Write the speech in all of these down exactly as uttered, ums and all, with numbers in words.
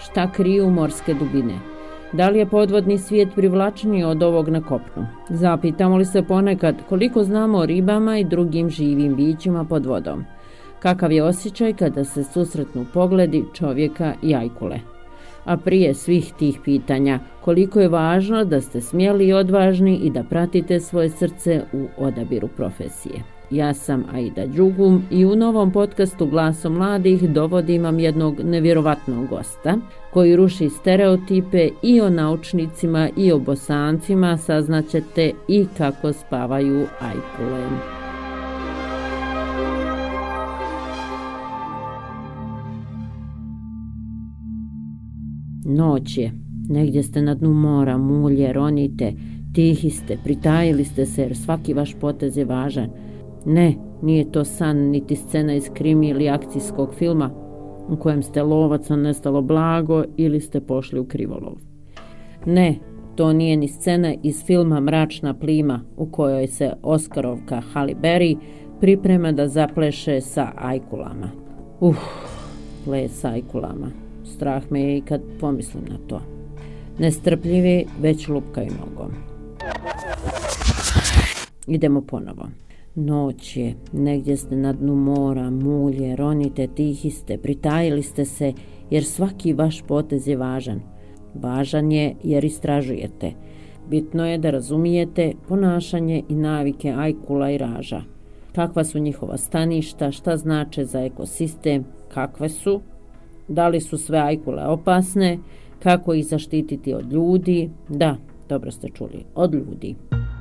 Šta kriju morske dubine? Da li je podvodni svijet privlačniji od ovog na kopnu? Zapitamo li se ponekad koliko znamo o ribama i drugim živim bićima pod vodom? Kakav je osjećaj kada se susretnu pogledi čovjeka i ajkule? A prije svih tih pitanja, koliko je važno da ste smjeli i odvažni i da pratite svoje srce u odabiru profesije. Ja sam Aida Đugum i u novom podcastu Glasom mladih dovodim vam jednog nevjerovatnog gosta koji ruši stereotipe i o naučnicima i o Bosancima, saznaćete i kako spavaju ajkule. Noć je, negdje ste na dnu mora, mulje, ronite, tihi ste, pritajili ste se jer svaki vaš potez je važan. Ne, nije to san niti scena iz krimi ili akcijskog filma u kojem ste lovac, a nestalo blago ili ste pošli u krivolov. Ne, to nije ni scena iz filma Mračna plima u kojoj se Oskarovka Halle Berry priprema da zapleše sa ajkulama. Uf, ples sa ajkulama. Strah me je i kad pomislim na to. Nestrpljivi već lupkaju nogom. Idemo ponovo. Noć je, negdje ste na dnu mora, mulje, ronite, tihi ste, pritajili ste se jer svaki vaš potez je važan. Važan je jer istražujete. Bitno je da razumijete ponašanje i navike ajkula i raža. Kakva su njihova staništa, šta znače za ekosistem, kakve su, da li su sve ajkule opasne, kako ih zaštititi od ljudi, da, dobro ste čuli, od ljudi.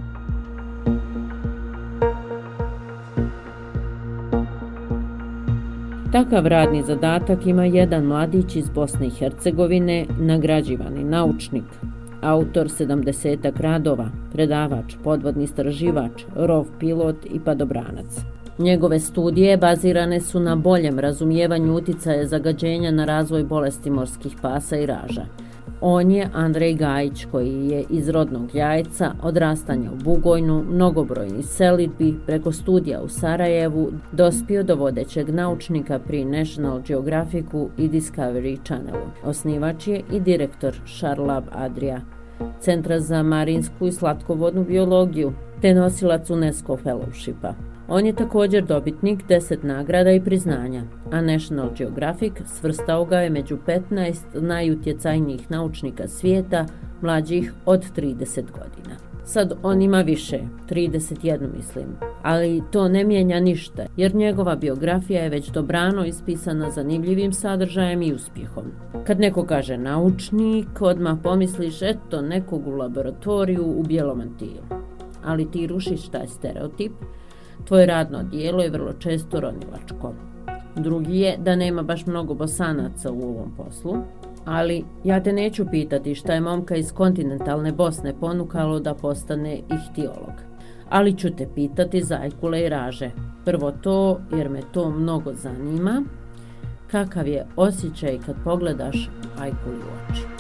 Takav radni zadatak ima jedan mladić iz Bosne i Hercegovine, nagrađivani naučnik, autor sedamdesetak radova, predavač, podvodni istraživač, rov pilot i padobranac. Njegove studije bazirane su na boljem razumijevanju uticaja zagađenja na razvoj bolesti morskih pasa i raža. On je Andrej Gajić koji je iz rodnog Jajca, odrastanja u Bugojnu, mnogobrojnih selidbi, preko studija u Sarajevu, dospio do vodećeg naučnika pri National Geographicu i Discovery Channelu. Osnivač je i direktor Šarlab Adria, Centra za marinsku i slatkovodnu biologiju, te nosilac UNESCO Fellowshipa. On je također dobitnik deset nagrada i priznanja, a National Geographic svrstao ga je među petnaest najutjecajnijih naučnika svijeta mlađih od trideset godina. Sad on ima više, trideset jedan mislim, ali to ne mijenja ništa, jer njegova biografija je već dobrano ispisana zanimljivim sadržajem i uspjehom. Kad neko kaže naučnik, odmah pomisliš eto nekog u laboratoriju u bijelom mantilu. Ali ti rušiš taj stereotip. Tvoje radno dijelo je vrlo često ronilačko. Drugi je da nema baš mnogo Bosanaca u ovom poslu, ali ja te neću pitati šta je momka iz kontinentalne Bosne ponukalo da postane ihtiolog. Ali ću te pitati za ajkule i raže. Prvo to, jer me to mnogo zanima. Kakav je osjećaj kad pogledaš ajkuli u oči?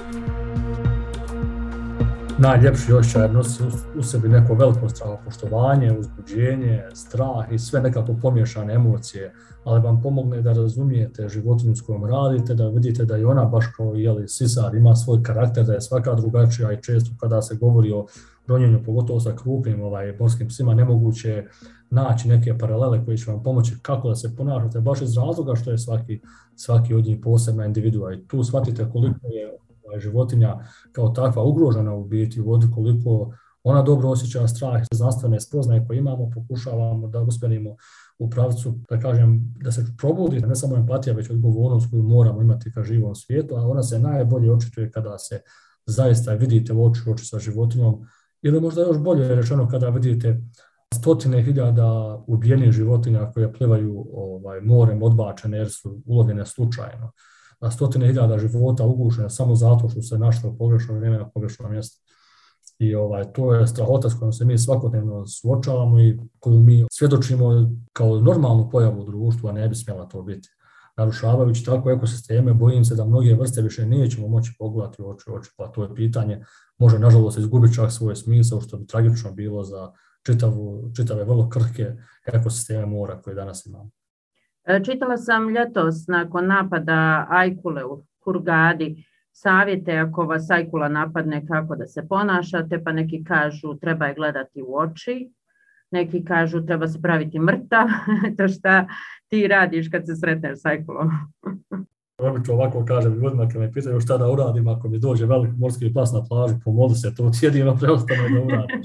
Najljepši osjećaj nosi u sebi neko veliko strahopoštovanje, uzbuđenje, strah i sve nekako pomiješane emocije, ali vam pomogne da razumijete životinju s kojom radite, da vidite da i ona baš kao jeli, sisar ima svoj karakter, da je svaka drugačija i često kada se govori o ronjenju, pogotovo sa krupnim ovaj, morskim psima, nemoguće je naći neke paralele koje će vam pomoći kako da se ponašate, baš iz razloga što je svaki, svaki od njih posebna individua i tu shvatite koliko je životinja kao takva ugrožena u biti u vodi, koliko ona dobro osjeća strah, znanstvene spoznaje koje imamo, pokušavamo da uspjenimo u pravcu, da kažem, da se probudi ne samo empatija, već odgovornost koju moramo imati ka živom svijetu, a ona se najbolje očituje kada se zaista vidite u oči u oči sa životinjom, ili možda još bolje rečeno kada vidite stotine hiljada ubijenih životinja koje plivaju ovaj, morem odbačene jer su ulovljene slučajno. Na stotine hiljada života ugušene samo zato što se našlo u pogrešno vrijeme na pogrešno mjesto. I ovaj, to je strahota s kojom se mi svakodnevno suočavamo i koju mi svjedočimo kao normalnu pojavu u društvu, a ne bi smjela to biti. Narušavajući tako ekosisteme, bojim se da mnoge vrste više nećemo moći pogledati u oči u oči, pa to je pitanje može nažalost izgubiti čak svoj smisao, što bi tragično bilo za čitavu, čitave vrlo krhke ekosisteme mora koje danas imamo. Čitala sam ljetos nakon napada ajkule u Hurgadi savjete ako vas ajkula napadne kako da se ponašate, pa neki kažu treba je gledati u oči, neki kažu treba se praviti mrtav. To šta ti radiš kad se sretneš s ajkulom? Obično ovako kažem ljudima kad me pitaju šta da uradim ako mi dođe veliki morski pas na plažu, pomoli se, to ti jedino preostane da uradiš.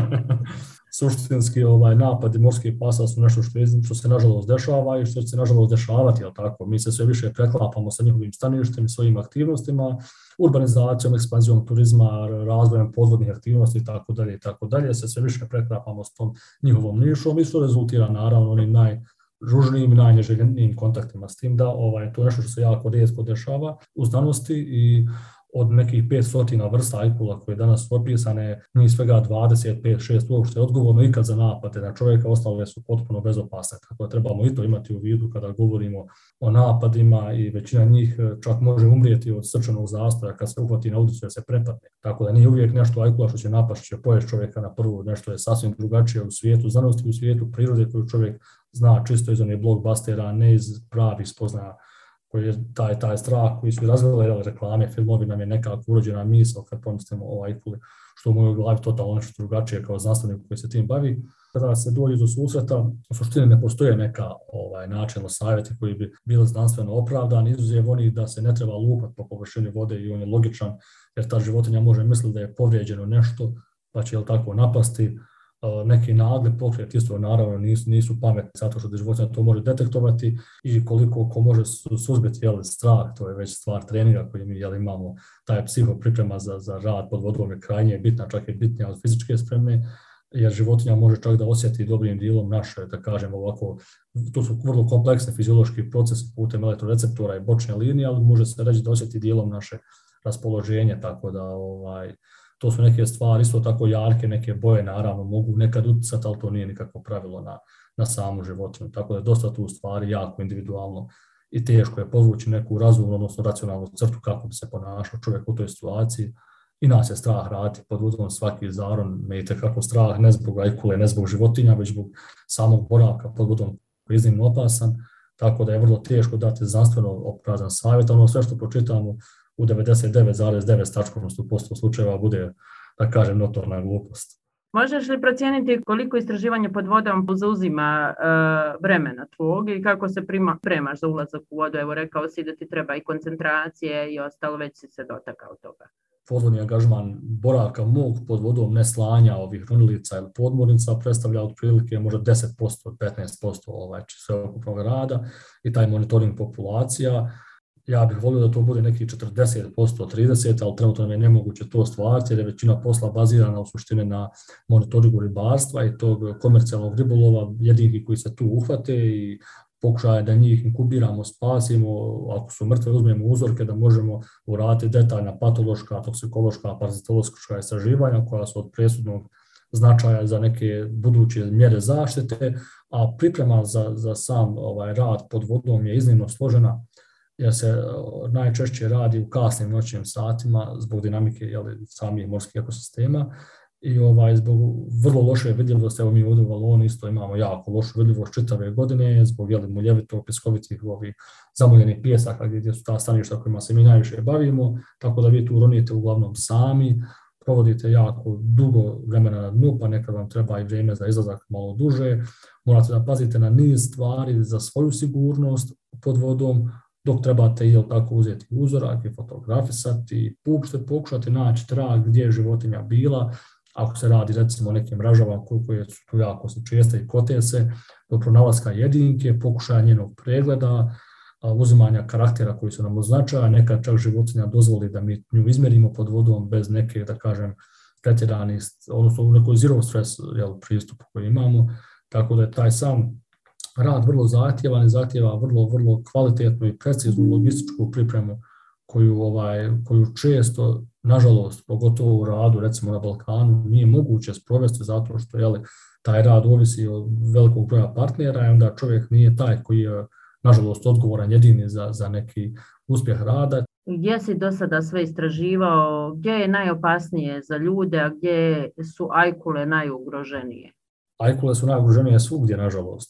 Suštinski ovaj, napadi morskih pasa su nešto što, je, što se nažalost dešava i što će se nažalost dešavati, jel tako? Mi se sve više preklapamo sa njihovim staništem i svojim aktivnostima, urbanizacijom, ekspanzijom turizma, razvojem podvodnih aktivnosti i tako dalje i tako dalje, se sve više preklapamo s tom njihovom nišom i što rezultira naravno onim najružnijim i najneželjenijim kontaktima s tim da ovaj, to je nešto što se jako rijetko dešava u znanosti i od nekih petsto vrsta ajkula koje danas su opisane, njih svega dvadeset pet šest uopšte odgovorno ikad za napade na čovjeka, ostale su potpuno bezopasne. Tako da trebamo i to imati u vidu kada govorimo o napadima i većina njih čak može umrijeti od srčanog zastoja kad se uhvati na udicu da se prepadne. Tako da nije uvijek nešto ajkula što će napast, će pojesti čovjeka na prvu, nešto je sasvim drugačije u svijetu znanosti, u svijetu prirode koju čovjek zna čisto iz onih blockbustera, ne iz pravih spoznaja. Koji je taj, taj strah koji su razvile reklame, filmovi nam je nekako urođena misao kad pomislimo o ajkuli, što u mojoj glavi totalno nešto drugačije kao znanstvenik koji se tim bavi. Kada se dođe do susreta, u suštini ne postoje neka ovaj, načelno savjeti koji bi bili znanstveno opravdani, izuzev onih da se ne treba lupati po površini vode i on je logičan, jer ta životinja može misliti da je povrijeđeno nešto, pa će jel tako napasti. Neki nagli pokret isto naravno nisu, nisu pametni zato što životinja to može detektovati i koliko ko može suzbiti jel, strah, to je već stvar treninga koji mi jel, imamo, taj psihopriprema za, za rad pod vodom je krajnje bitna, čak je bitnija od fizičke spreme, jer životinja može čak da osjeti dobrim dijelom naše, da kažem ovako, to su vrlo kompleksni fiziološki procesi putem elektroreceptora i bočne linije, ali može se reći da osjeti dijelom naše raspoloženje, tako da ovaj, to su neke stvari, isto tako jarke, neke boje naravno mogu nekad utjecati, ali to nije nikakvo pravilo na, na samu životinju. Tako da je dosta tu stvari jako individualno i teško je podvući neku razumnu, odnosno racionalnu crtu kako bi se ponašao čovjek u toj situaciji. I nas je strah raditi pod vodom svaki zaron, me itekako strah, ne zbog ajkule, ne zbog životinja, već zbog samog boravka pod vodom koji je iznimno opasan. Tako da je vrlo teško dati znanstveno opravdan savjet, ono sve što pročitamo u devedeset devet zarez devet posto slučajeva bude, da kažem, notorna glupost. Možeš li procijeniti koliko istraživanje pod vodom zauzima e, vremena tvog i kako se prima, premaš za ulazak u vodu? Evo rekao si da ti treba i koncentracije i ostalo, već si se dotakao toga. Podvodni angažman boravka mog pod vodom, ne slanja ovih runilica ili podmornica, predstavlja otprilike možda deset posto od petnaest posto ovaj, sveukupnog rada i taj monitoring populacija. Ja bih volio da to bude neki četrdeset posto, trideset posto, ali trenutno je nemoguće to stvariti jer je većina posla bazirana u suštini na monitoringu ribarstva i tog komercijalnog ribolova, jedinki koji se tu uhvate i pokušaje da njih inkubiramo, spasimo, ako su mrtve uzmemo uzorke da možemo uraditi detaljna patološka, toksikološka, parazitološka istraživanja koja su od presudnog značaja za neke buduće mjere zaštite, a priprema za, za sam ovaj, rad pod vodom je iznimno složena jer se najčešće radi u kasnim noćnim satima zbog dinamike jeli, samih morskih ekosistema i ovaj, zbog vrlo loše vidljivosti, evo mi ovdje u Valoni isto imamo jako lošu vidljivost čitave godine zbog jeli, muljevito, pjeskovitih ovih zamuljenih pijesaka gdje su ta staništa kojima se mi najviše bavimo, tako da vi tu ronijete uglavnom sami, provodite jako dugo vremena na dnu, pa nekad vam treba i vrijeme za izlazak malo duže, morate da pazite na niz stvari za svoju sigurnost pod vodom, dok trebate jel tako uzeti uzorak i fotografisati, uopšte pokušati naći trag gdje je životinja bila, ako se radi recimo o nekim mražavama koje su tu jako česte i kote se, do pronalaska jedinke, pokušaja njenog pregleda, uzimanja karaktera koji su nam označaja, nekad čak životinja dozvoli da mi nju izmjerimo pod vodom bez neke, da kažem, pretjeranih, odnosno u nekoj zero stress jel, pristupu koji imamo, tako da je taj sam rad vrlo zahtjevan i zahtjeva vrlo, vrlo kvalitetnu i preciznu logističku pripremu koju, ovaj, koju često, nažalost, pogotovo u radu, recimo na Balkanu, nije moguće sprovesti zato što jeli, taj rad ovisi od velikog broja partnera i onda čovjek nije taj koji je, nažalost, odgovoran jedini za, za neki uspjeh rada. Gdje si do sada sve istraživao, gdje je najopasnije za ljude, a gdje su ajkule najugroženije? Ajkule su najugroženije svugdje, nažalost.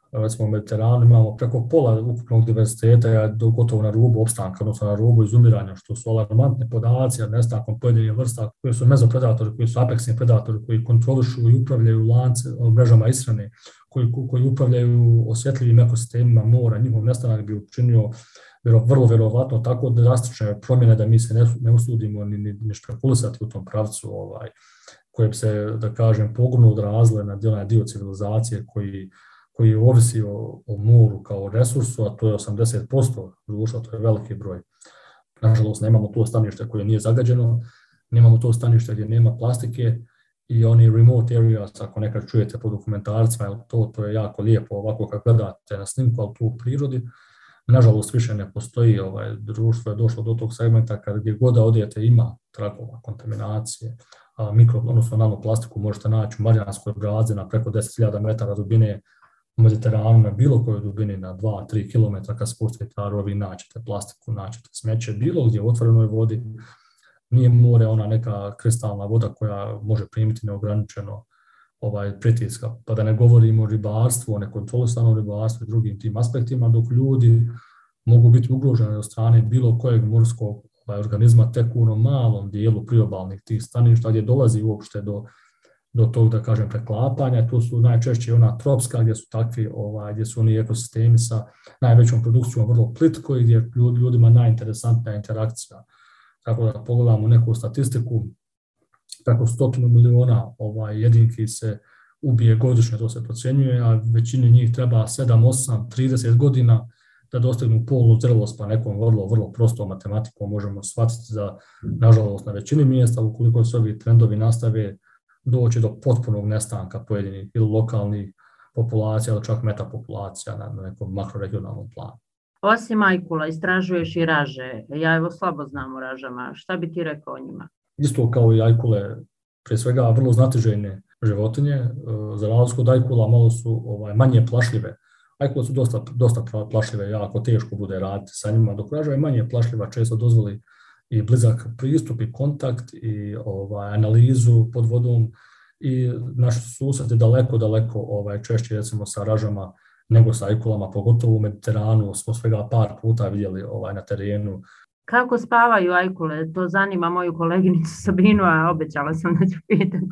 Recimo u Mediteranu imamo preko pola ukupnog diverziteta je gotovo na rubu opstanka, odnosno na rubu izumiranja, što su alarmantne podaci, a nestankom pojedinih vrsta koji su mezopredatori, koji su apeksni predatori, koji kontrolišu i upravljaju lance, mrežama ishrane, koji, koji upravljaju osjetljivim ekosistemima mora, njihov nestanak bi učinio vrlo vjerovatno tako drastične promjene da mi se ne, ne usudimo ni, ni, ni špekulisati u tom pravcu, ovaj, koje bi se, da kažem, pogubno odrazile na dio, na dio civilizacije koji koji ovisi o, o moru kao resursu, a to je osamdeset posto društva, to je veliki broj. Nažalost, nemamo to stanište koje nije zagađeno, nemamo to stanište gdje nema plastike i oni remote areas, ako nekad čujete po dokumentarcima, to, to je jako lijepo ovako kad gledate na snimku, ali tu u prirodi, nažalost više ne postoji, ovaj, društvo je došlo do tog segmenta kad gdje god da odete ima tragova kontaminacije, a mikro, odnosno nanoplastiku možete naći u Marijanskoj Brazi na preko deset hiljada metara dubine, u Mediteranu na bilo kojoj dubini na dva do tri kilometra kad spustite rovi naćete plastiku, naćete smeće, bilo gdje u otvorenoj vodi. Nije more ona neka kristalna voda koja može primiti neograničeno ovaj, pritiska. Pa da ne govorimo o ribarstvu, o nekontrolisanom ribarstvu i drugim tim aspektima, dok ljudi mogu biti ugroženi od strane bilo kojeg morskog ovaj, organizma tek u onom malom dijelu priobalnih tih staništa gdje dolazi uopšte do do tog, da kažem, preklapanja. Tu su najčešće ona tropska, gdje su takvi, ovaj, gdje su oni ekosistemi sa najvećom produkcijom vrlo plitko i gdje je ljudima najinteresantnija interakcija. Tako da pogledamo neku statistiku, preko stotinu miliona ovaj, jedinki se ubije godišnje, to se procjenjuje, a većini njih treba sedam, osam, trideset godina da dostignu polnu zrelost, pa nekom vrlo, vrlo prostom matematikom možemo shvatiti da, nažalost, na većini mjesta, ukoliko se ovi trendovi nastave, doći do potpunog nestanka pojedinih ili lokalnih populacija ili čak metapopulacija na nekom makroregionalnom planu. Osim ajkula, istražuješ i raže. Ja evo slabo znam o ražama. Šta bi ti rekao o njima? Isto kao i ajkule, prije svega vrlo znatiželjne životinje. Za razliku od ajkula malo su ovaj, manje plašljive. Ajkule su dosta, dosta plašljive, jako teško bude raditi sa njima, dok raža je manje plašljiva, često dozvoli i blizak pristup i kontakt i ovaj, analizu pod vodom i naši susreti daleko, daleko ovaj, češće recimo sa ražama nego sa ajkulama, pogotovo u Mediteranu smo svega par puta vidjeli ovaj, na terenu. Kako spavaju ajkule? To zanima moju koleginicu Sabinu, a obećala sam da ću pitati.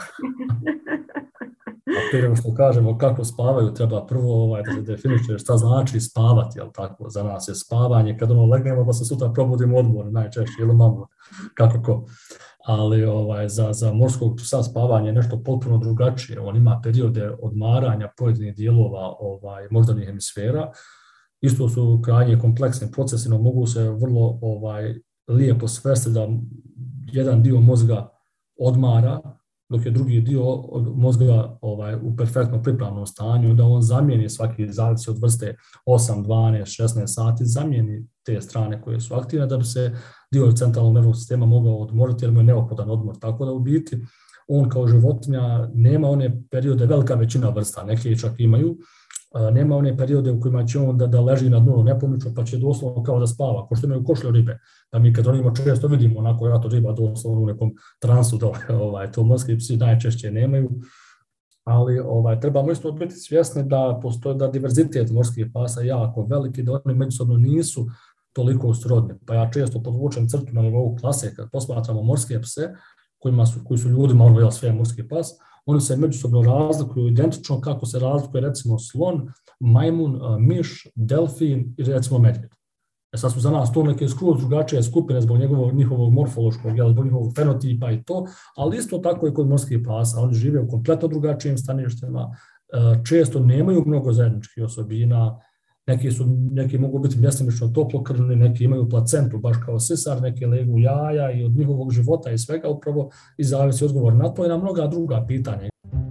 A prije što kažemo kako spavaju, treba prvo ovaj, da se definiše šta znači spavati, jel tako? Za nas je spavanje kad ono legnemo pa se sutra probudimo odmor, najčešće, ili mamut, kako ko. Ali ovaj, za, za morskog psa spavanje je nešto potpuno drugačije. On ima periode odmaranja pojedinih dijelova ovaj, moždanih hemisfera. Isto su krajnje kompleksni procesi, no mogu se vrlo ovaj, lijepo svesti da jedan dio mozga odmara, dok je drugi dio mozga ovaj, u perfektno pripravnom stanju, da on zamijeni svaki, zavisi od vrste osam, dvanaest, šesnaest sati, zamijeni te strane koje su aktivne da bi se dio centralnog nervnog sistema mogao odmoriti jer mu je neophodan odmor. Tako da u biti on kao životinja nema one periode, velika većina vrsta, neke čak imaju, nema one periode u kojima će on da, da leži na dnu nepomično pa će doslovno kao da spava, ko što imaju košlju ribe. Da mi kad onima često vidimo onako jato riba doslovno u nekom transu, da, ovaj, to morski psi najčešće nemaju. Ali ovaj, trebamo isto biti svjesni da postoji da diverzitet morskih pasa je jako veliki, da oni međusobno nisu toliko srodni. Pa ja često podvučem crtu na nivou klase kad posmatramo morske pse, kojima su, koji su ljudima ono, jel, sve morski pas, oni se međusobno razlikuju identično kako se razlikuje recimo slon, majmun, miš, delfin i recimo medvjed. E sad su za nas to neke skroz drugačije skupine zbog njegovog, njihovog morfološkog, jel, zbog njihovog fenotipa i to, ali isto tako je kod morskih pasa. Oni žive u kompletno drugačijim staništima, često nemaju mnogo zajedničkih osobina, neki, su, neki mogu biti mjestimično toplokrvni, neki imaju placentu baš kao sisar, neki legu jaja i od njihovog života i svega upravo i zavisi odgovor na to i na mnoga druga pitanja.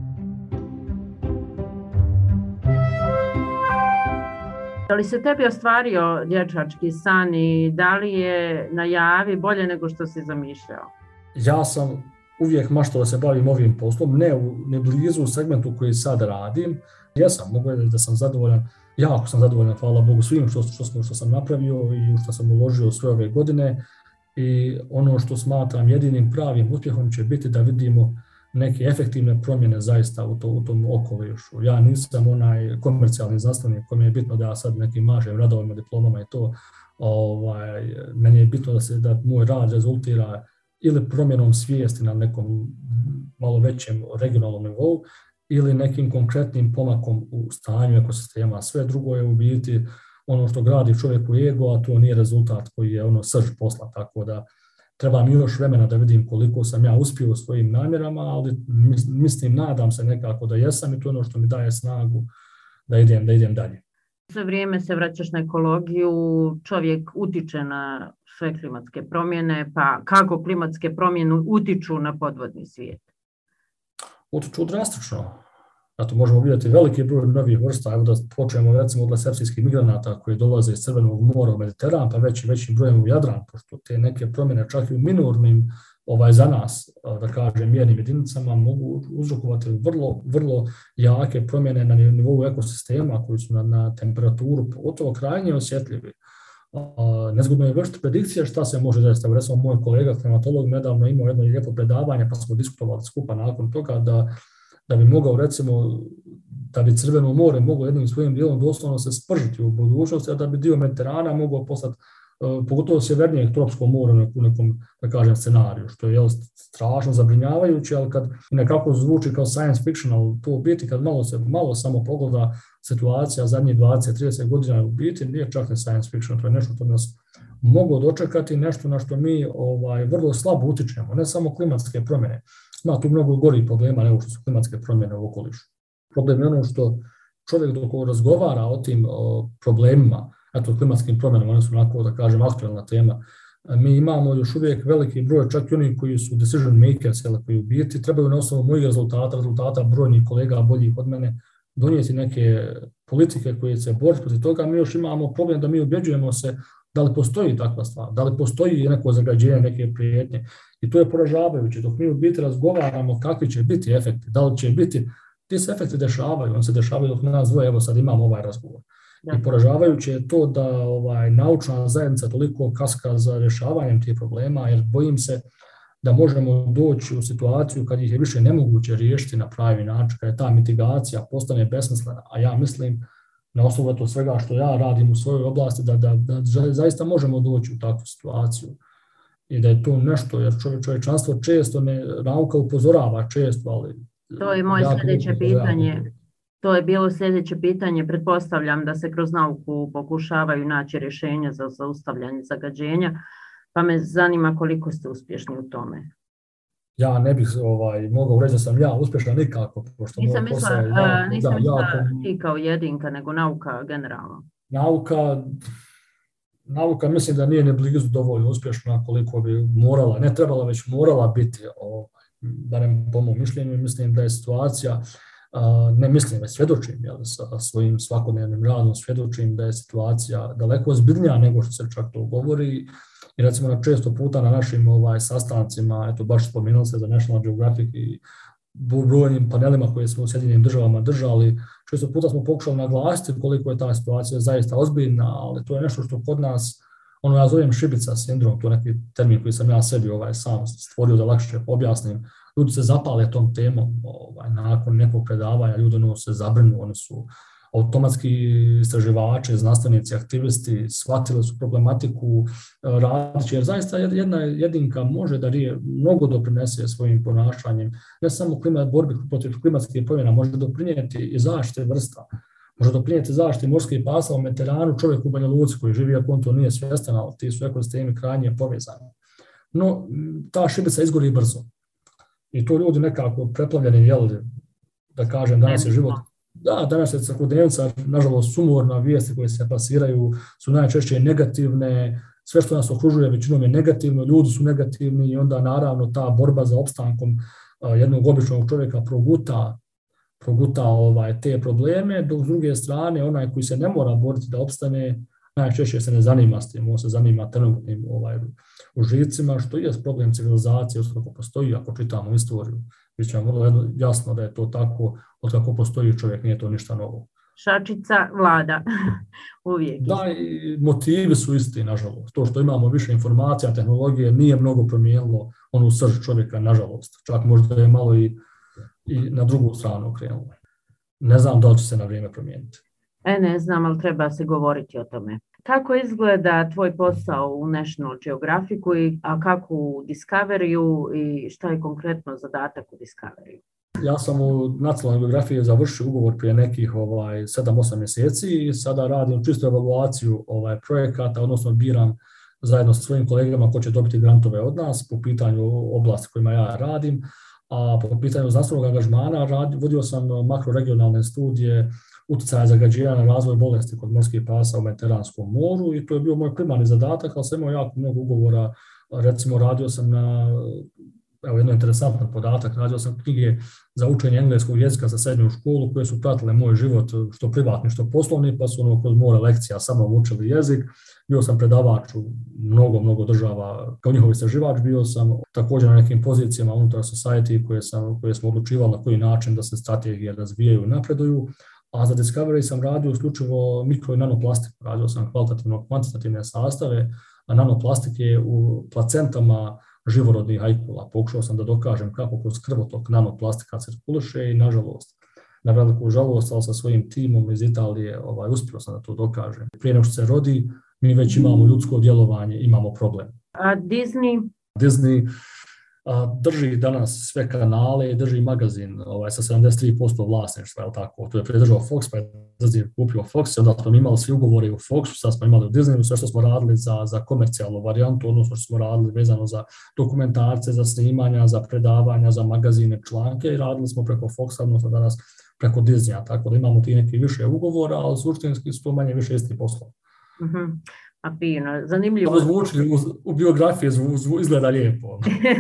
Da li se tebi ostvario dječački san i da li je na javi bolje nego što si zamišljao? Ja sam uvijek maštao da se bavim ovim poslom, ne, u, ne blizu u segmentu koji sad radim. Jesam, mogu reći da sam zadovoljan, jako sam zadovoljan, hvala Bogu, svim što, što, što sam napravio i što sam uložio sve ove godine. I ono što smatram jedinim pravim uspjehom će biti da vidimo neke efektivne promjene zaista u, to, u tom okolišu. Ja nisam onaj komercijalni znanstvenik kome je bitno da ja sad nekim mažem radovima, diplomama i to. Ovaj, meni je bitno da se da moj rad rezultira ili promjenom svijesti na nekom malo većem regionalnom nivou ili nekim konkretnim pomakom u stanju ekosistema. Sve drugo je u biti ono što gradi čovjeku ego, a to nije rezultat koji je ono srž posla, tako da treba mi još vremena da vidim koliko sam ja uspio u svojim namjerama, ali mislim, nadam se nekako da jesam i to je ono što mi daje snagu da idem, da idem dalje. Sve vrijeme se vraćaš na ekologiju, čovjek utiče na sve klimatske promjene, pa kako klimatske promjene utiču na podvodni svijet? Utiču drastično. Zato možemo vidjeti veliki broj novih vrsta, evo da počnemo recimo od lasepsijskih migranata koji dolaze iz Crvenog mora u Mediteran, pa već većim brojem u Jadran, pošto te neke promjene čak i u minornim ovaj, za nas, da kažem, mjernim jedinicama mogu uzrokovati vrlo, vrlo jake promjene na nivou ekosistema koji su na, na temperaturu pogotovo krajnje osjetljivi. Nezgodno je vršiti predikcije šta se može desiti. Recimo, moj kolega klimatolog nedavno imao jedno lijepo predavanje, pa smo diskutovali skupa nakon toga da da bi mogao, recimo, da bi Crveno more moglo jednim svojim dijelom doslovno se spržiti u budućnosti, a da bi dio Mediterana mogao postati, uh, pogotovo sjevernijeg tropskog mora u nekom, da kažem, scenariju, što je jel, strašno zabrinjavajuće, ali kad nekako zvuči kao science fiction, ali to u biti kad malo se malo samo pogleda situacija zadnjih dvadeset do trideset godina u biti nije čak ne science fiction, to je nešto što nas moglo dočekati, nešto na što mi ovaj, vrlo slabo utičemo, ne samo klimatske promjene. Ima tu mnogo gorih problema nego što su klimatske promjene u okolišu. Problem je ono što čovjek dok razgovara o tim o problemima, eto klimatskim promjenama, one su onako, da kažem, aktualna tema, mi imamo još uvijek veliki broj, čak i oni koji su decision makers, koji u biti trebaju na osnovu mojih rezultata, rezultata brojnih kolega boljih od mene, donijeti neke politike koje se bore protiv toga. Mi još imamo problem da mi ubjeđujemo se da li postoji takva stvar, da li postoji neko zagađenje, neke prijetnje. I to je poražavajuće. Dok mi u biti razgovaramo kakvi će biti efekti, da li će biti, ti se efekti dešavaju, on se dešavaju dok nas dvoje, evo sad imamo ovaj razgovor. Da. I poražavajuće je to da ovaj, naučna zajednica toliko kaska za rješavanjem tih problema, jer bojim se da možemo doći u situaciju kad ih je više nemoguće riješiti na pravi način, kad je ta mitigacija postane besmislena, a ja mislim na osnovu to svega što ja radim u svojoj oblasti, da, da, da zaista možemo doći u takvu situaciju. I da je to nešto, jer čovje, čovječanstvo često ne, nauka upozorava često, ali... To je moje sljedeće pitanje. To je bilo sljedeće pitanje. Pretpostavljam da se kroz nauku pokušavaju naći rješenja za zaustavljanje zagađenja, pa me zanima koliko ste uspješni u tome. Ja ne bih ovaj, mogao reći da sam ja uspješna nikako. Pošto nisam mislila, ja, nisam da, mislila ja, ti kao jedinka, nego nauka generalno. Nauka, nauka mislim da nije ne blizu dovoljno uspješna koliko bi morala, ne trebala, već morala biti, ovaj, barem po mom mišljenju. Mislim da je situacija, ne mislim, već svjedočim, jel, sa svojim svakodnevnim radom svjedočim da je situacija daleko ozbiljnija nego što se čak to govori. I recimo na često puta na našim ovaj, sastancima, eto baš spomenuli se za National Geographic i brojnim panelima koje smo u Sjedinjenim državama držali, često puta smo pokušali naglasiti koliko je ta situacija zaista ozbiljna, ali to je nešto što kod nas, ono ja zovem šibica sindrom, to je neki termin koji sam ja sebi ovaj, sam stvorio da lakše objasnim. Ljudi se zapale tom temom, ovaj, nakon nekog predavanja, ljudi ono se zabrinu, oni su automatski istraživači, znanstvenici, aktivisti shvatili su problematiku radići, jer zaista jedna jedinka može da rije, mnogo doprinese svojim ponašanjem, ne samo klimat, borbi protiv klimatskih promjena, može doprinijeti i zaštite vrsta, može doprinijeti zaštite morskih pasa u Mediteranu, čovjek u Banja Luci koji živi, ako on to nije svjestan, ali ti su ekosistemi krajnje povezani. No, ta šibica izgori brzo. I to ljudi nekako preplavljeni, jel, da kažem, danas je život. Da, danas je svakodnevnica, nažalost, sumorna, vijesti koje se plasiraju su najčešće negativne, sve što nas okružuje većinom je negativno, ljudi su negativni i onda naravno ta borba za opstankom uh, jednog običnog čovjeka proguta, proguta ovaj, te probleme, dok s druge strane onaj koji se ne mora boriti da opstane, najčešće se ne zanima s tim, on se zanima trenutnim ovaj, užicima, što je problem civilizacije, kako postoji, ako čitamo istoriju. Biće vam vrlo jasno da je to tako, od kako postoji čovjek, nije to ništa novo. šačica vlada. Uvijek. Da, i motivi su isti, nažalost. To što imamo više informacija, tehnologije nije mnogo promijenilo onu srž čovjeka, nažalost. Čak možda je malo i, i na drugu stranu okrenulo. Ne znam da li će se na vrijeme promijeniti. E, ne znam, ali treba se govoriti o tome. Kako izgleda tvoj posao u National Geographicu, a kako u Discoveryu i šta je konkretno zadatak u Discoveryu? Ja sam u Nacionalnoj geografiji završio ugovor prije nekih ovaj, sedam osam mjeseci i sada radim čistu evaluaciju ovaj, projekata, odnosno biram zajedno sa svojim kolegama ko će dobiti grantove od nas po pitanju oblasti kojima ja radim, a po pitanju znanstvenog angažmana rad, vodio sam makroregionalne studije utjecaja zagađenja na razvoj bolesti kod morskih pasa u Mediteranskom moru i to je bio moj primarni zadatak, ali sam imao jako mnogo ugovora. Recimo radio sam na, evo jedno interesantan podatak, radio sam knjige za učenje engleskog jezika za srednju školu koje su pratile moj život, što privatni, što poslovni, pa su ono kroz more lekcija samo učili jezik. Bio sam predavač u mnogo, mnogo država, kao njihov istraživač bio sam, također na nekim pozicijama unutar society koje, sam, koje smo odlučivali na koji način da se strategije razvijaju i napreduju. A za Discovery sam radio isključivo mikro i nanoplastiku. Radio sam kvalitativno-kvantitativne sastave, a nanoplastike u placentama živorodnih hajkula. Pokušao sam da dokažem kako kroz krvotok nanoplastika cirkuliše i nažalost, na veliku žalost, ali sa svojim timom iz Italije ovaj, uspio sam da to dokažem. Prije nego što se rodi, mi već imamo ljudsko djelovanje, imamo problem. A Disney? Disney a, drži danas sve kanale, drži magazin ovaj, sa sedamdeset tri posto vlasništva, je li tako? To je predržao Fox, pa je Disney kupio Fox, onda smo imali svi ugovore u Foxu, sad smo imali u Disneyu, sve što smo radili za, za komercijalnu varijantu, odnosno što smo radili vezano za dokumentarce, za snimanja, za predavanja, za magazine, članke i radili smo preko Foxa, odnosno danas preko Disneya, tako da imamo ti neki više ugovora, ali suštinski su to manje više isti poslovi. Mm-hmm. A fino, zanimljivo. To zvuči u, u biografiji zvu, zvu, izgleda lijepo.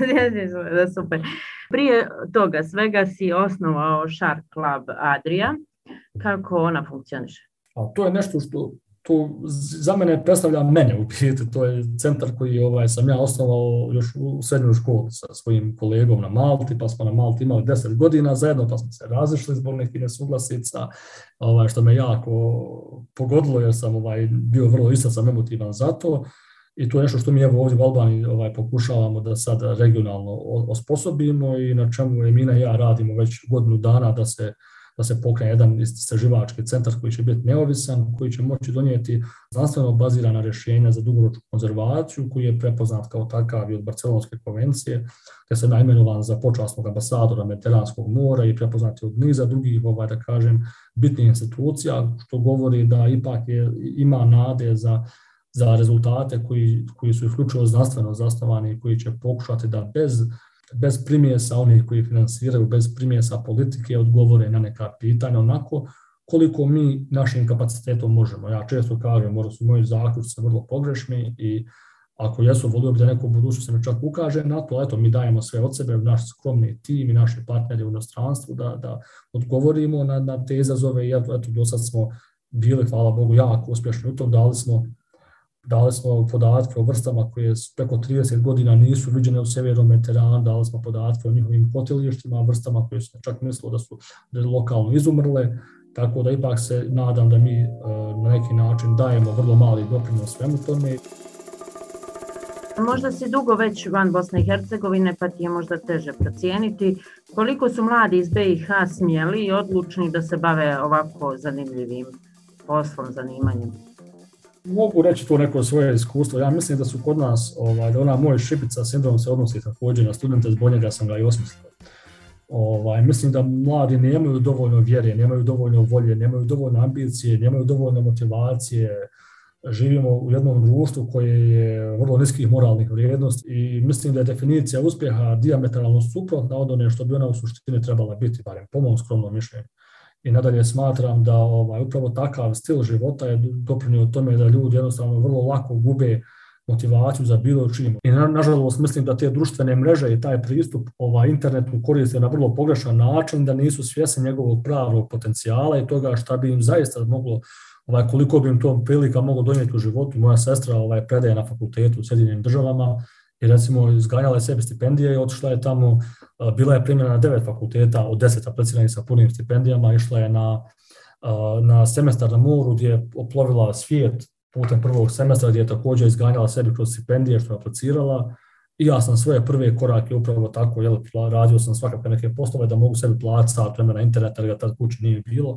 Super. Prije toga svega si osnovao Shark Club Adria. Kako ona funkcioniše? A to je nešto što to za mene predstavlja mene u biti. To je centar koji ovaj, sam ja osnovao još u srednjoj školi sa svojim kolegom na Malti, pa smo na Malti imali deset godina zajedno, pa smo se razišli zbog nekih nesuglasica, ovaj, što me jako pogodilo jer sam ovaj, bio vrlo isto sam emotivan za to. I to je nešto što mi evo ovdje u Albaniji ovaj, pokušavamo da sad regionalno osposobimo i na čemu Emina i ja radimo već godinu dana da se da se pokrene jedan istraživački centar koji će biti neovisan, koji će moći donijeti znanstveno bazirana rješenja za dugoročnu konzervaciju, koji je prepoznat kao takav i od Barcelonske konvencije, gdje se naimenovan za počasnog ambasadora Mediteranskog mora i prepoznat je od niza drugih, ovaj, da kažem, bitnih institucija, što govori da ipak je, ima nade za, za rezultate koji, koji su isključivo znanstveno zasnovani i koji će pokušati da bez bez primjesa onih koji finansiraju, bez primjesa politike odgovore na neka pitanja onako koliko mi našim kapacitetom možemo. Ja često kažem, možda su moji zaključci vrlo pogrešni i ako jesu, volio bi da neko u budućnosti me čak ukaže na to, eto mi dajemo sve od sebe, naš skromni tim i naši partneri u inostranstvu da, da odgovorimo na, na te izazove i eto, eto do sad smo bili, hvala Bogu, jako uspješni u tom, dali smo Dali smo podatke o vrstama koje preko trideset godina nisu viđene u sjevernom Mediteranu, dali smo podatke o njihovim kotilištima, vrstama koje su čak mislilo da su lokalno izumrle, tako da ipak se nadam da mi na neki način dajemo vrlo mali doprinos svemu tome. Možda si dugo već van Bosne i Hercegovine, pa ti je možda teže procijeniti koliko su mladi iz be i ha smjeli i odlučni da se bave ovako zanimljivim poslom, zanimanjem. Mogu reći to neko svoje iskustvo. Ja mislim da su kod nas, ovaj, da ona moj šibica sindrom se odnosi također na studente, zbog njega sam ga i osmislio. Ovaj, mislim da mladi nemaju dovoljno vjere, nemaju dovoljno volje, nemaju dovoljno ambicije, nemaju dovoljno motivacije. Živimo u jednom društvu koje je vrlo niskih moralnih vrijednosti i mislim da je definicija uspjeha dijametralno suprotna od one što bi ona u suštini trebala biti, barem po mom skromnom mišljenju. I nadalje smatram da ovaj, upravo takav stil života je doprinio tome da ljudi jednostavno vrlo lako gube motivaciju za bilo čim. I na, nažalost mislim da te društvene mreže i taj pristup ovaj, internetu koriste na vrlo pogrešan način, da nisu svjesni njegovog pravog potencijala i toga šta bi im zaista moglo, ovaj, koliko bi im to prilika moglo donijeti u životu. Moja sestra ovaj, predaje na fakultetu u Sjedinjenim državama i recimo izganjala je sebi stipendije i otišla je tamo, bila je primljena na devet fakulteta od deset apliciranih sa punim stipendijama, išla je na na semestar na moru gdje je oplovila svijet putem prvog semestra gdje je također izganjala sebi kroz stipendije što je aplicirala. I ja sam svoje prve korake upravo tako, jel, radio sam svakako neke poslove da mogu sebi platiti sat vremena interneta jer ga tad kući nije bilo,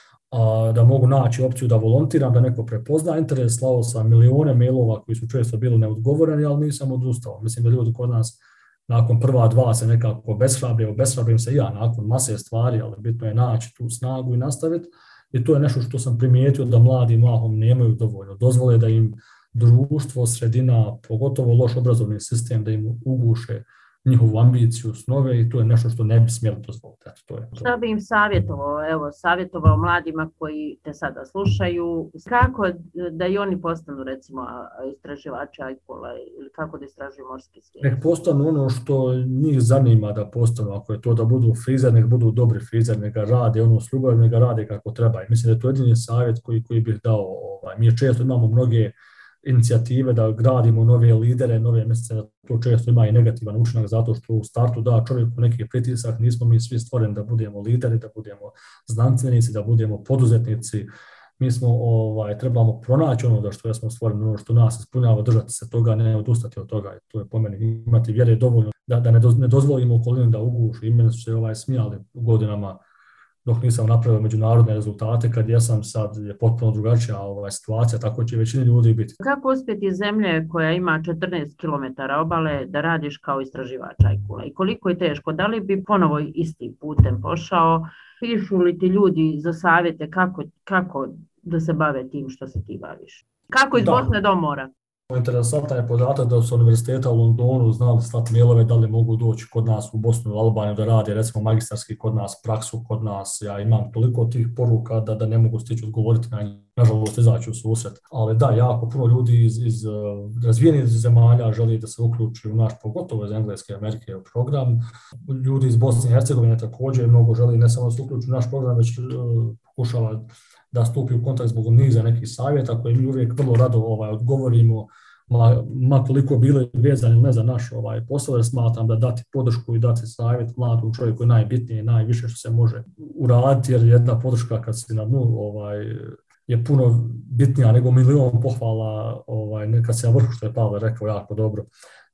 a, da mogu naći opciju da volontiram, da neko prepozna interes. Slao sam milijune mailova koji su često bili neodgovoreni, ali nisam odustao. Mislim da ljudi kod nas nakon prva dva se nekako obeshrabrio, obeshrabrim se i ja nakon mase stvari, ali bitno je naći tu snagu i nastaviti. I to je nešto što sam primijetio da mladi mahom nemaju dovoljno. Dozvole da im društvo, sredina, pogotovo loš obrazovni sistem, da im uguše njihovu ambiciju, snove i to je nešto što ne bi smjeli dozvoliti. To je to. Šta bi im savjetovao, evo, savjetovao mladima koji te sada slušaju, kako da i oni postanu recimo istraživači ajkula ili kako da istražuju morski svijet? Nek postanu ono što njih zanima da postanu, ako je to da budu frizer, nek budu dobri frizer, nek ga rade ono s ljubavlju, nek ga rade kako treba. I mislim da je to jedini savjet koji, koji bih dao. Ovaj. Mi često imamo mnoge inicijative da gradimo nove lidere, nove mjesece, da to često ima i negativan učinak zato što u startu da čovjeku neki pritisak, nismo mi svi stvoreni da budemo lideri, da budemo znanstvenici, da budemo poduzetnici. Mi smo, ovaj, trebamo pronaći ono da što ja smo stvoreni, ono što nas ispunjava, držati se toga, ne odustati od toga. To je po meni imati vjere dovoljno da, da ne, do, ne dozvolimo okolinu da uguši. I meni su se ovaj, smijali godinama dok nisam napravio međunarodne rezultate, kad ja sam sad je potpuno drugačija ovaj, situacija, tako će većini ljudi biti. Kako uspjeti iz zemlje koja ima četrnaest kilometara obale da radiš kao istraživač ajkula i koliko je teško? Da li bi ponovo istim putem pošao? Pišu li ti ljudi za savjete kako, kako da se bave tim što se ti baviš? Kako iz da. Bosne do mora? Interesantan je podatak da su univerziteta u Londonu znali slati mailove da li mogu doći kod nas u Bosnu i Albaniju da radi recimo magistarski kod nas, praksu kod nas. Ja imam toliko tih poruka da, da ne mogu stići odgovoriti na njih, nažalost izaći u susret. Ali da, jako puno ljudi iz, iz uh, razvijenih zemalja želi da se uključi u naš, pogotovo iz Engleske i Amerike u program. Ljudi iz Bosne i Hercegovine također mnogo želi ne samo da se uključi u naš program, već uh, pokušava da stupi u kontakt zbog niza nekih savjeta koje mi uvijek vrlo rado ovaj, odgovorimo, ma, ma koliko bili vezani ne za naš ovaj, posao, jer smatram da dati podršku i dati savjet mladom čovjeku je najbitnije i najviše što se može uraditi, jer jedna podrška kad si na dnu ovaj, je puno bitnija nego milion pohvala ovaj, kad se na vrhu, što je Pavle rekao jako dobro.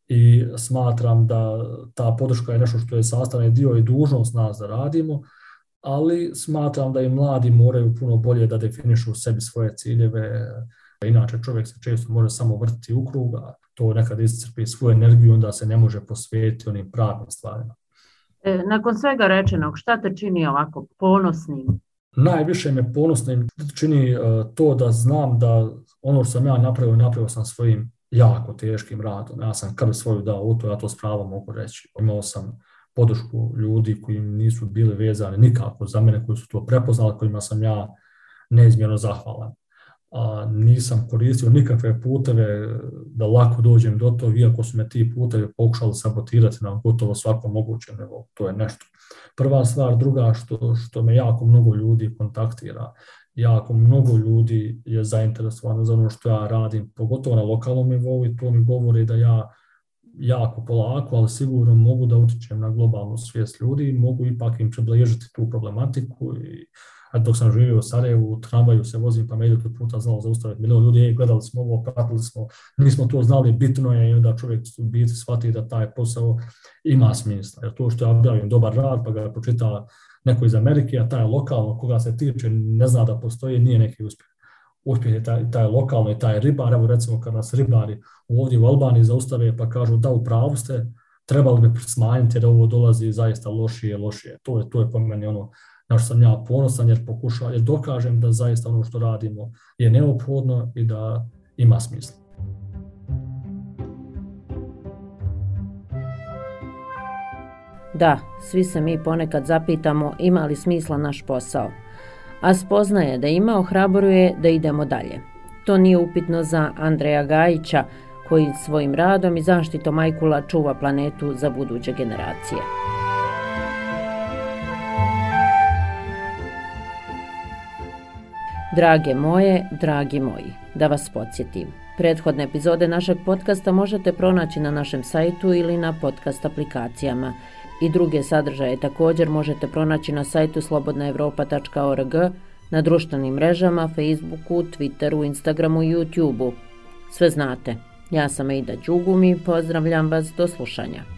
I smatram da ta podrška je nešto što je sastavni dio i dužnost nas da radimo, ali smatram da i mladi moraju puno bolje da definišu u sebi svoje ciljeve. Inače čovjek se često može samo vrtiti u krug, a to nekad iscrpi svoju energiju, onda se ne može posvetiti onim pravim stvarima. E, nakon svega rečenog, šta te čini ovako ponosnim? Najviše me ponosnim čini uh, to da znam da ono što sam ja napravio, napravio sam svojim jako teškim radom. Ja sam krv svoju dao u to, ja to s pravom mogu reći. Imao sam podršku ljudi koji nisu bili vezani nikako za mene, koji su to prepoznali, kojima sam ja neizmjerno zahvalan. A, nisam koristio nikakve puteve da lako dođem do toga, iako su me ti putevi pokušali sabotirati na gotovo svakom mogućem nivou. To je nešto. Prva stvar, druga što, što me jako mnogo ljudi kontaktira, jako mnogo ljudi je zainteresovano za ono što ja radim, pogotovo na lokalnom nivou, i to mi govori da ja jako polako, ali sigurno mogu da utičem na globalnu svijest ljudi, mogu ipak im približiti tu problematiku. I, a dok sam živio u Sarajevu, u tramvaju se vozim, pa me idu puta znalo zaustaviti milion ljudi, je, gledali smo ovo, pratili smo, nismo to znali, bitno je, i onda čovjek u biti shvati da taj posao ima smisla. Jer to što ja objavim dobar rad, pa ga pročita neko iz Amerike, a taj lokalno koga se tiče ne zna da postoji, nije neki uspjeh. Uspjeh je taj, taj lokalno i taj ribar. Evo recimo kad nas ribari ovdje u Albaniji zaustave pa kažu da u pravu ste, trebali bi smanjiti jer ovo dolazi zaista lošije, lošije. To je, to je po meni ono na što sam ja ponosan, jer pokušavam, jer dokažem da zaista ono što radimo je neophodno i da ima smisla. Da, svi se mi ponekad zapitamo ima li smisla naš posao. A spoznaje da ima ohrabruje da idemo dalje. To nije upitno za Andreja Gajića, koji svojim radom i zaštitom ajkula čuva planetu za buduće generacije. Drage moje, dragi moji, da vas podsjetim. Prethodne epizode našeg podcasta možete pronaći na našem sajtu ili na podcast aplikacijama. I druge sadržaje također možete pronaći na sajtu slobodna europa tačka org, na društvenim mrežama, Facebooku, Twitteru, Instagramu i YouTubeu. Sve znate. Ja sam Aida Đugumi, pozdravljam vas, do slušanja.